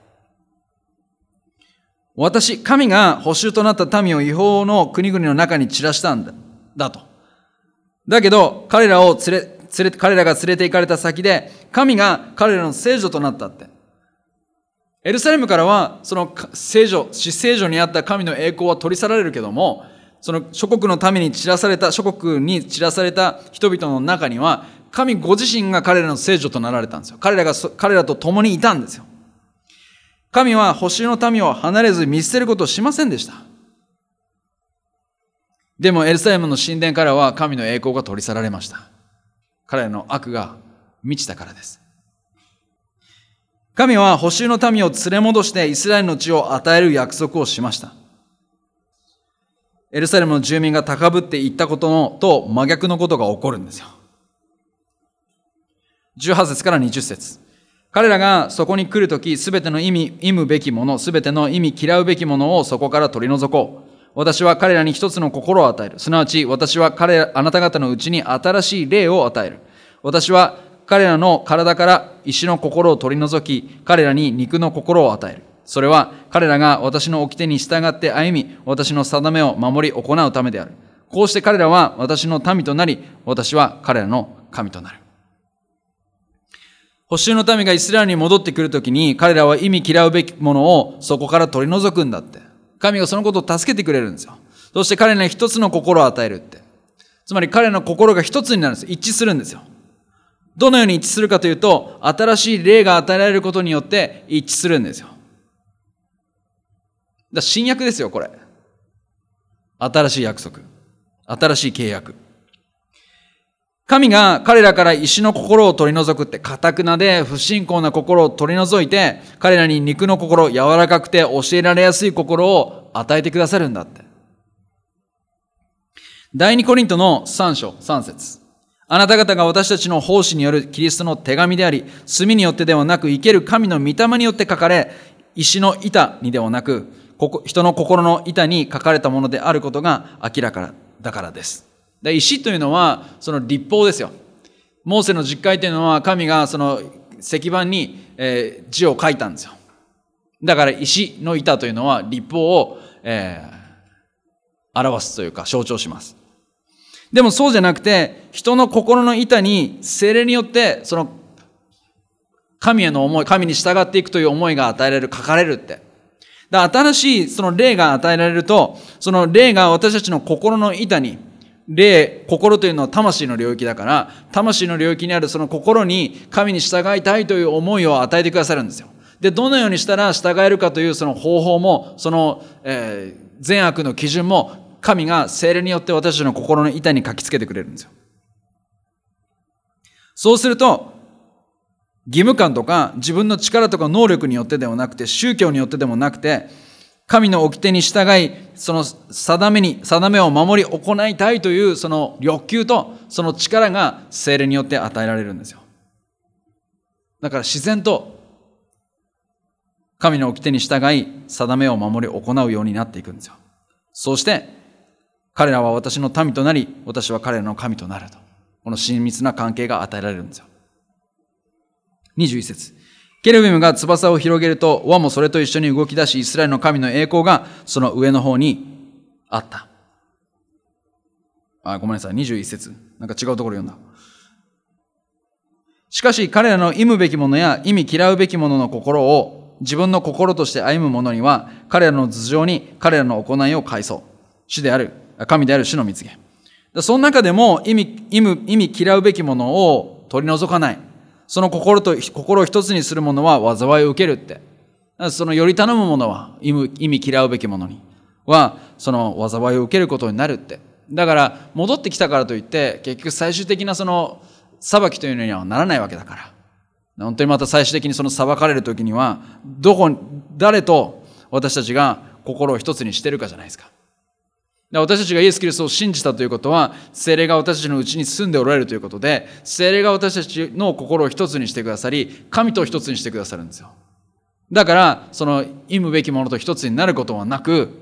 私、神が捕囚となった民を違法の国々の中に散らしたんだ、だと。だけど、彼らを連れ、連れ、彼らが連れて行かれた先で、神が彼らの聖女となったって。エルサレムからは、その聖女、至聖女にあった神の栄光は取り去られるけども、その諸国の民に散らされた、諸国に散らされた人々の中には、神ご自身が彼らの聖女となられたんですよ。彼らが、彼らと共にいたんですよ。神は捕囚の民を離れず見捨てることをしませんでした。でもエルサレムの神殿からは神の栄光が取り去られました。彼らの悪が満ちたからです。神は捕囚の民を連れ戻してイスラエルの地を与える約束をしました。エルサレムの住民が高ぶって言ったことのと真逆のことが起こるんですよ。じゅうはち節からにじゅう節。彼らがそこに来るとき、すべての意味、意むべきもの、すべての意味嫌うべきものをそこから取り除こう。私は彼らに一つの心を与える。すなわち、私は彼ら、あなた方のうちに新しい霊を与える。私は彼らの体から石の心を取り除き、彼らに肉の心を与える。それは彼らが私の掟に従って歩み、私の定めを守り行うためである。こうして彼らは私の民となり、私は彼らの神となる。捕囚の民がイスラエルに戻ってくるときに、彼らは意味嫌うべきものをそこから取り除くんだって。神がそのことを助けてくれるんですよ。そして彼らに一つの心を与えるって。つまり彼らの心が一つになるんです。一致するんですよ。どのように一致するかというと、新しい霊が与えられることによって一致するんですよ。だから新約ですよ、これ。新しい約束。新しい契約。神が彼らから石の心を取り除くって、堅くなで不信仰な心を取り除いて、彼らに肉の心、柔らかくて教えられやすい心を与えてくださるんだって。第二コリントのさん章さん節。あなた方が私たちの奉仕によるキリストの手紙であり、墨によってではなく生ける神の御霊によって書かれ、石の板にではなく、人の心の板に書かれたものであることが明らかだからです。で、石というのはその律法ですよ。モーセの十誡というのは神がその石板に、えー、字を書いたんですよ。だから石の板というのは律法を、えー、表すというか象徴します。でもそうじゃなくて、人の心の板に聖霊によってその神への思い、神に従っていくという思いが与えられる、書かれるって。だから新しいその霊が与えられると、その霊が私たちの心の板に、霊、心というのは魂の領域だから、魂の領域にあるその心に神に従いたいという思いを与えてくださるんですよ。で、どのようにしたら従えるかというその方法も、その、えー、善悪の基準も、神が聖霊によって私たちの心の板に書きつけてくれるんですよ。そうすると、義務感とか自分の力とか能力によってではなくて、宗教によってでもなくて、神の掟に従い、その定めに、定めを守り行いたいというその欲求とその力が聖霊によって与えられるんですよ。だから自然と神の掟に従い、定めを守り行うようになっていくんですよ。そうして彼らは私の民となり、私は彼らの神となると。この親密な関係が与えられるんですよ。にじゅういち節。ケルビムが翼を広げると、輪もそれと一緒に動き出し、イスラエルの神の栄光がその上の方にあった。あ、ごめんなさい。にじゅういち節。なんか違うところ読んだ。しかし彼らの忌むべきものや意味嫌うべきものの心を自分の心として歩む者には、彼らの頭上に彼らの行いを返そう。主である、神である主の蜜げ。その中でも意味、意味、意味嫌うべきものを取り除かない。その心と、心を一つにする者は災いを受けるって。そのより頼む者は、意味、意味嫌うべき者には、その災いを受けることになるって。だから、戻ってきたからといって、結局最終的なその、裁きというのにはならないわけだから。本当にまた最終的にその裁かれるときには、どこ、誰と私たちが心を一つにしてるかじゃないですか。私たちがイエス・キリストを信じたということは、聖霊が私たちのうちに住んでおられるということで、聖霊が私たちの心を一つにしてくださり、神と一つにしてくださるんですよ。だから、その忌むべきものと一つになることはなく、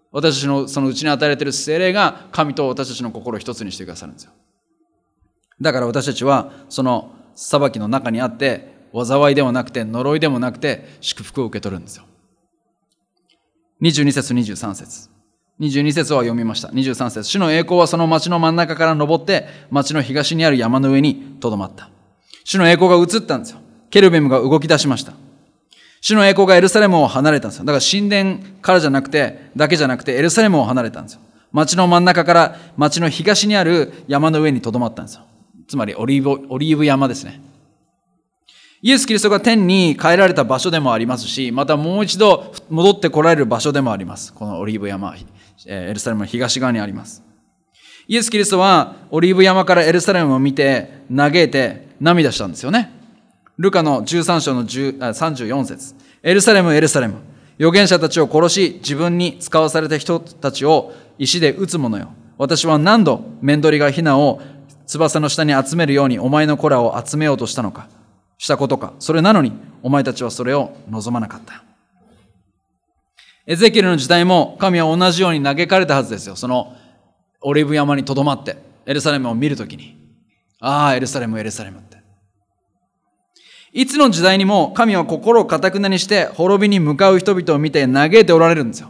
私たちのそのうちに与えられている聖霊が神と私たちの心を一つにしてくださるんですよ。だから私たちはその裁きの中にあって、災いでもなくて呪いでもなくて祝福を受け取るんですよ。にじゅうに節にじゅうさん節。にじゅうに節は読みました。にじゅうさん節。主の栄光はその町の真ん中から登って町の東にある山の上にとどまった。主の栄光が映ったんですよ。ケルベムが動き出しました。主の栄光がエルサレムを離れたんですよ。だから神殿からじゃなくて、だけじゃなくてエルサレムを離れたんですよ。町の真ん中から町の東にある山の上にとどまったんですよ。つまりオリーブ、オリーブ山ですね。イエス・キリストが天に帰られた場所でもありますし、またもう一度戻って来られる場所でもあります。このオリーブ山、エルサレムの東側にあります。イエス・キリストはオリーブ山からエルサレムを見て嘆いて涙したんですよね。ルカのじゅうさん章のさんじゅうよん節。エルサレム、エルサレム、預言者たちを殺し、自分に使わされた人たちを石で撃つ者よ。私は何度面取りがヒナを翼の下に集めるようにお前の子らを集めようとしたのか、したことか。それなのにお前たちはそれを望まなかった。エゼキエルの時代も神は同じように嘆かれたはずですよ。そのオリーブ山にとどまってエルサレムを見るときに、ああエルサレムエルサレムって。いつの時代にも神は心を堅くなにして滅びに向かう人々を見て嘆いておられるんですよ。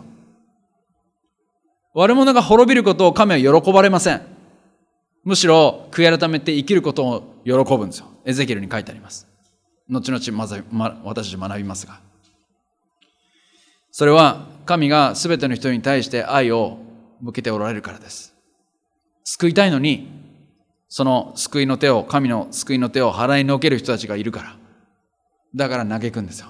悪者が滅びることを神は喜ばれません。むしろ悔い改めて生きることを喜ぶんですよ。エゼキエルに書いてあります。後々まず、ま、私たち学びますが、それは神がすべての人に対して愛を向けておられるからです。救いたいのにその救いの手を、神の救いの手を払いのける人たちがいるから、だから嘆くんですよ。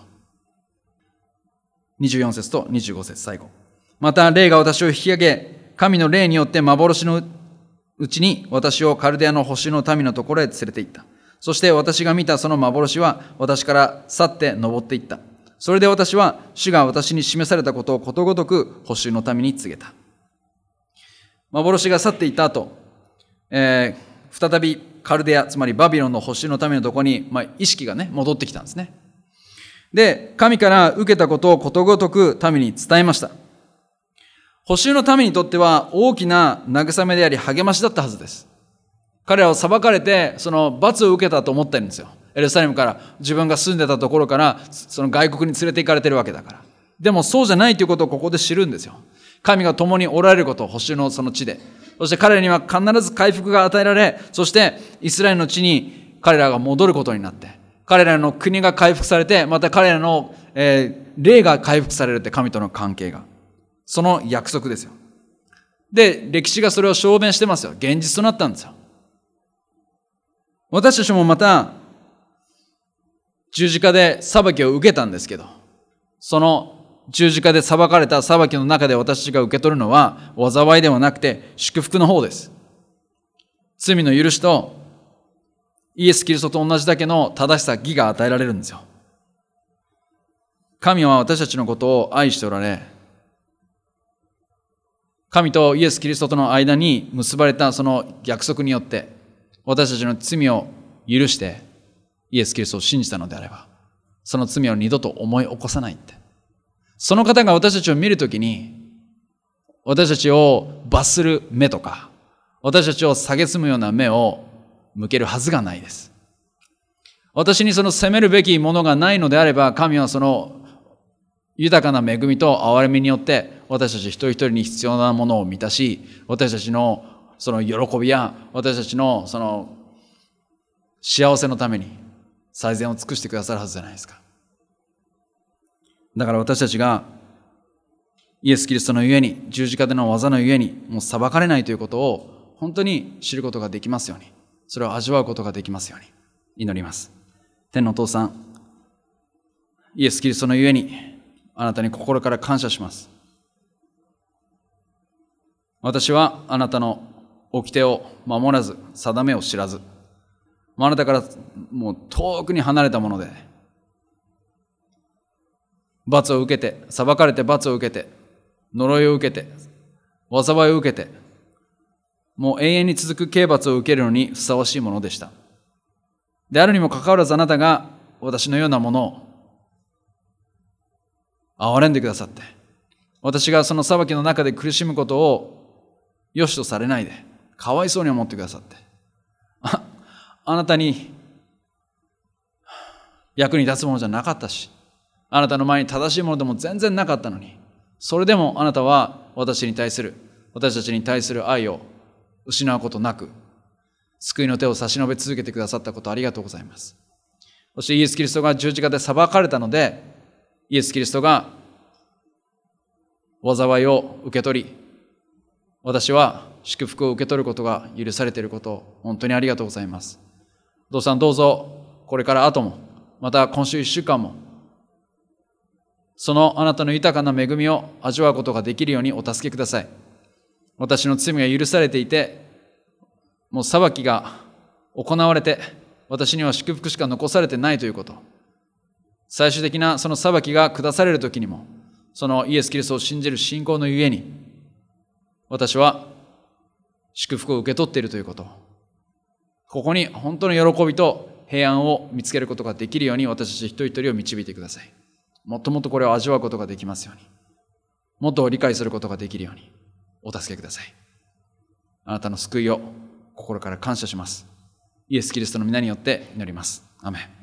にじゅうよん節とにじゅうご節、最後。また霊が私を引き上げ、神の霊によって幻のうちに私をカルデアの星の民のところへ連れて行った。そして私が見たその幻は私から去って登っていった。それで私は主が私に示されたことをことごとく星の民に告げた。幻が去っていった後、えー、再びカルデア、つまりバビロンの星の民のところに、まあ、意識がね、戻ってきたんですね。で、神から受けたことをことごとく民に伝えました。捕囚の民にとっては大きな慰めであり励ましだったはずです。彼らを裁かれてその罰を受けたと思ってるんですよ。エルサレムから、自分が住んでたところからその外国に連れて行かれてるわけだから。でもそうじゃないということをここで知るんですよ。神が共におられることを、捕囚のその地で。そして彼らには必ず回復が与えられ、そしてイスラエルの地に彼らが戻ることになって、彼らの国が回復されて、また彼らの、えー、霊が回復されるって、神との関係が。その約束ですよ。で、歴史がそれを証明してますよ。現実となったんですよ。私たちもまた十字架で裁きを受けたんですけど、その十字架で裁かれた裁きの中で私たちが受け取るのは災いではなくて祝福の方です。罪の許しとイエス・キリストと同じだけの正しさ、義が与えられるんですよ。神は私たちのことを愛しておられ、神とイエス・キリストとの間に結ばれたその約束によって私たちの罪を許してイエス・キリストを信じたのであれば、その罪を二度と思い起こさないって。その方が私たちを見るときに、私たちを罰する目とか、私たちを蔑むような目を向けるはずがないです。私にその責めるべきものがないのであれば、神はその豊かな恵みと憐れみによって私たち一人一人に必要なものを満たし、私たちのその喜びや私たちのその幸せのために最善を尽くしてくださるはずじゃないですか。だから私たちがイエス・キリストのゆえに、十字架での技のゆえにもう裁かれないということを本当に知ることができますように、それを味わうことができますように祈ります。天のお父さん、イエス・キリストのゆえにあなたに心から感謝します。私はあなたの掟を守らず、定めを知らず、あなたからもう遠くに離れたもので、罰を受けて、裁かれて罰を受けて、呪いを受けて、災いを受けて、もう永遠に続く刑罰を受けるのにふさわしいものでした。であるにもかかわらず、あなたが私のようなものを憐れんでくださって、 私がその裁きの中で苦しむことを良しとされないで、かわいそうに思ってくださって、あ、あなたに役に立つものじゃなかったし、あなたの前に正しいものでも全然なかったのに、それでもあなたは私に対する、私たちに対する愛を失うことなく、救いの手を差し伸べ続けてくださったことありがとうございます。そしてイエス・キリストが十字架で裁かれたので、イエス・キリストが災いを受け取り、私は祝福を受け取ることが許されていることを本当にありがとうございます。どうさんどうぞこれから後も、また今週一週間も、そのあなたの豊かな恵みを味わうことができるようにお助けください。私の罪が許されていて、もう裁きが行われて、私には祝福しか残されてないということ。最終的なその裁きが下されるときにも、そのイエス・キリストを信じる信仰のゆえに、私は祝福を受け取っているということ。ここに本当の喜びと平安を見つけることができるように、私たち一人一人を導いてください。もっともっとこれを味わうことができますように、もっと理解することができるようにお助けください。あなたの救いを心から感謝します。イエス・キリストの皆によって祈ります。アメン。